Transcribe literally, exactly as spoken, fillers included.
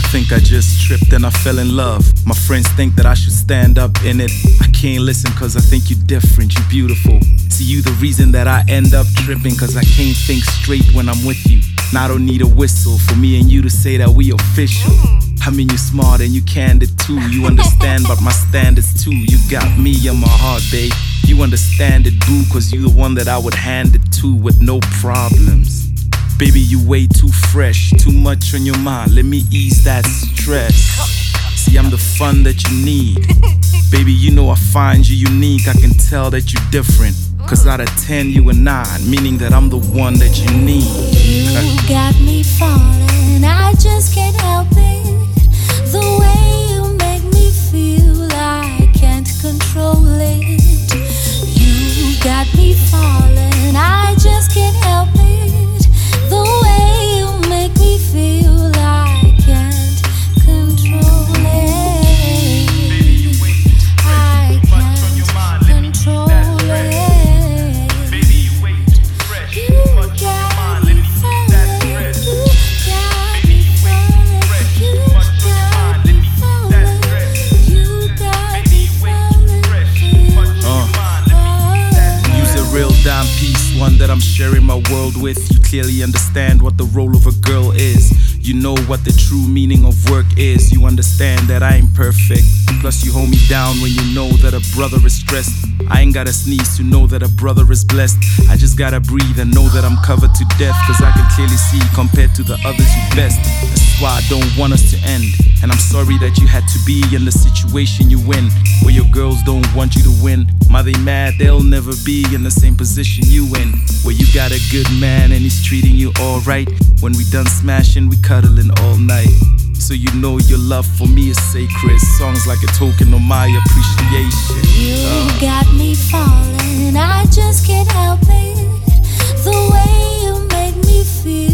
think I just tripped and I fell in love. My friends think that I should stand up in it. I can't listen cause I think you're different, you're beautiful. See, you the reason that I end up tripping, cause I can't think straight when I'm with you. Now I don't need a whistle for me and you to say that we official. I mean, you're smart and you candid too. You understand but my standards too. You got me in my heart, babe. You understand it, boo, cause you the one that I would hand it to with no problems. Baby, you way too fresh, too much on your mind, let me ease that stress. See, I'm the fun that you need. Baby, you know I find you unique, I can tell that you're different. Cause out of ten, you a nine, meaning that I'm the one that you need. You got me falling, I just can't help it. The way you make me feel, I can't control it. You got me falling, I just can't help it. The way you make me feel, I can't control it. Baby, you way too fresh, I too much on your mind, let me control ease that stress. it. Baby, you way too fresh, You too much on your got mind, me let me ease that falling, stress. you got Baby, me you way too falling, fresh, you too much on your got mind, me let me ease that falling, stress. you got Baby, me you way too falling, fresh, too much on your mind, let me ease that stress. You's a real dime piece, one that I'm sharing my world with. You clearly understand what the role of a girl is. You know what the true meaning of work is. You understand that I ain't perfect. Plus you hold me down when you know that a brother is stressed. I ain't gotta sneeze to know that a brother is blessed. I just gotta breathe and know that I'm covered to death. Cause I can clearly see compared to the others you best. That's why I don't want us to end. And I'm sorry that you had to be in the situation you in, where your girls don't want you to win. My they mad, they'll never be in the same position you in, where you got a good man and he's treating you alright. When we done smashing, we cuddling all night. So you know your love for me is sacred. Songs like a token of my appreciation. You Uh. got me falling, I just can't help it. The way you make me feel,